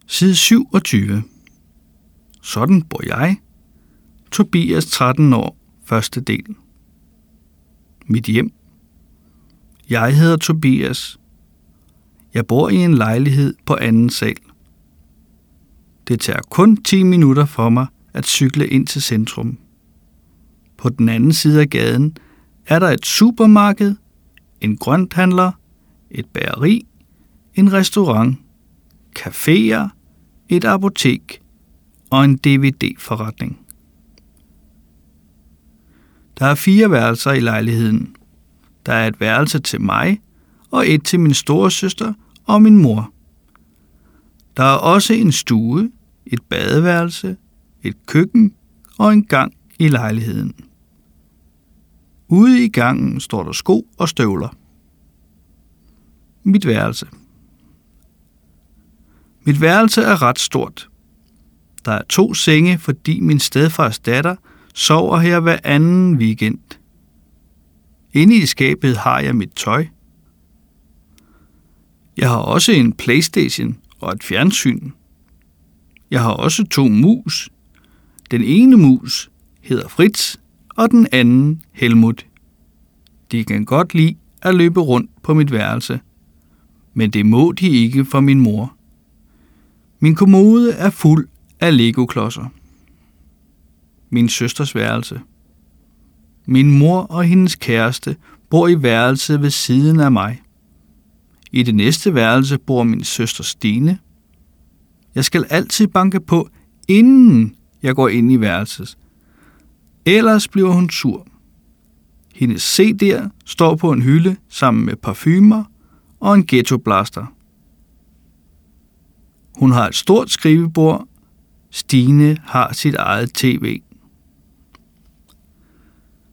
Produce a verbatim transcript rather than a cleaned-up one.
Side syvogtyve. Sådan bor jeg. Tobias, tretten år, første del. Mit hjem. Jeg hedder Tobias. Jeg bor i en lejlighed på anden sal. Det tager kun ti minutter for mig at cykle ind til centrum. På den anden side af gaden er der et supermarked, en grønthandler, et bageri, en restaurant, caféer, et apotek og en D V D-forretning. Der er fire værelser i lejligheden. Der er et værelse til mig og et til min storesøster og min mor. Der er også en stue, et badeværelse, et køkken og en gang i lejligheden. Ude i gangen står der sko og støvler. Mit værelse. Mit værelse er ret stort. Der er to senge, fordi min stedfars datter sover her hver anden weekend. Inde i skabet har jeg mit tøj. Jeg har også en PlayStation og et fjernsyn. Jeg har også to mus. Den ene mus hedder Fritz, og den anden Helmut. De kan godt lide at løbe rundt på mit værelse, men det må de ikke for min mor. Min kommode er fuld af Lego-klodser. Min søsters værelse. Min mor og hendes kæreste bor i værelset ved siden af mig. I det næste værelse bor min søster Stine. Jeg skal altid banke på, inden jeg går ind i værelset. Ellers bliver hun sur. Hendes C D'er står på en hylde sammen med parfumer og en ghettoblaster. Hun har et stort skrivebord. Stine har sit eget tv.